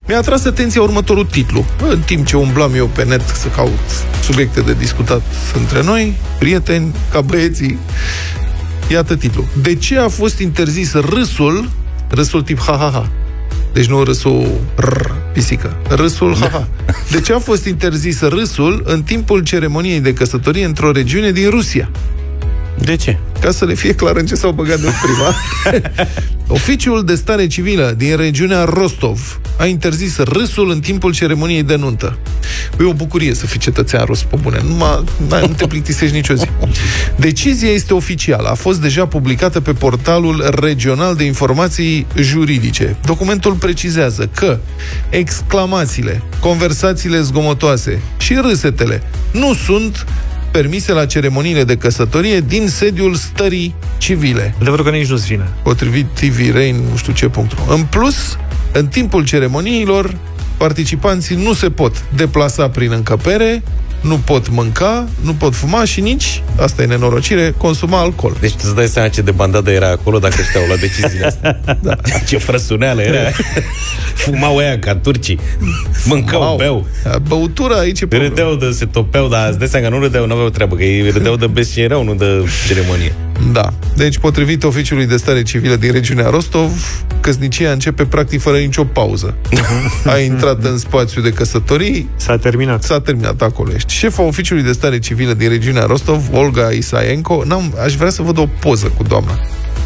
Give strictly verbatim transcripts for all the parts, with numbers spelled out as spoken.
Mi-a atras atenția următorul titlu. În timp ce umblam eu pe net să caut subiecte de discutat între noi, prieteni, ca băieții, iată titlul. De ce a fost interzis râsul, râsul tip ha-ha-ha? Deci nu râsul rrr, pisică, râsul ha-ha. De ce a fost interzis râsul în timpul ceremoniei de căsătorie într-o regiune din Rusia? De ce? Ca să le fie clar în ce s-au băgat de prima. Oficiul de stare civilă din regiunea Rostov a interzis râsul în timpul ceremoniei de nuntă. E o bucurie să fii cetățean rus, pe bune. Numai, nu te plictisești nicio zi. Decizia este oficială. A fost deja publicată pe portalul regional de informații juridice. Documentul precizează că exclamațiile, conversațiile zgomotoase și râsetele nu sunt permise la ceremoniile de căsătorie din sediul stării civile. Adevărul că nici nu-ți vine. Potrivit T V Rain, nu știu ce punct ro. În plus, în timpul ceremoniilor, participanții nu se pot deplasa prin încăpere, nu pot mânca, nu pot fuma și nici, asta e nenorocire, consuma alcool. Deci tu îți dai seama ce de bandadă era acolo dacă ăștia au luat deciziile astea. Da. Ce frăsuneală era. Fumau aia ca turcii. Mâncau, Fumau. beau. Băutura aici e problemă. Râdeau de se topeau, dar îți dai seama că nu râdeau, nu aveau treabă, că ei râdeau de bes ce erau, nu de ceremonie. Da. Deci, potrivit oficiului de stare civilă din regiunea Rostov, căsnicia începe practic fără nicio pauză. A intrat în spațiu de căsătorii, s-a terminat. S-a terminat, acolo ești. Șefa oficiului de stare civilă din regiunea Rostov, Olga Isaenko, n-am, aș vrea să văd o poză cu doamna.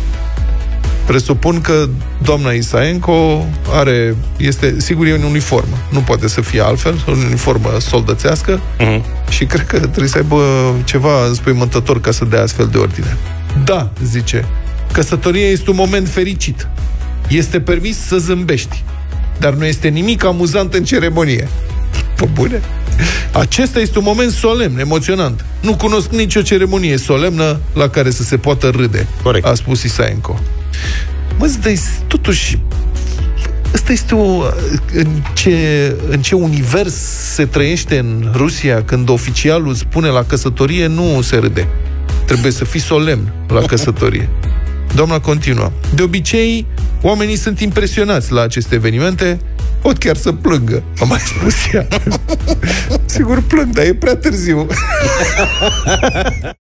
Presupun că doamna Isaenko are, este, sigur, e în uniformă. Nu poate să fie altfel, în uniformă soldățească, uh-huh. și cred că trebuie să aibă ceva înspăimântător ca să dea astfel de ordine. Da, zice, căsătoria este un moment fericit. Este permis să zâmbești, dar nu este nimic amuzant în ceremonie. Pă bune? Acesta este un moment solemn, emoționant. Nu cunosc nicio ceremonie solemnă la care să se poată râde. Corect. A spus Isaenko. Mă, dai, totuși, ăsta este o... În ce, în ce univers se trăiește în Rusia când oficialul spune la căsătorie nu se râde. Trebuie să fii solemn la căsătorie. Doamna continuă. De obicei, oamenii sunt impresionați la aceste evenimente, pot chiar să plângă. Am mai spus ea. Sigur plâng, dar e prea târziu.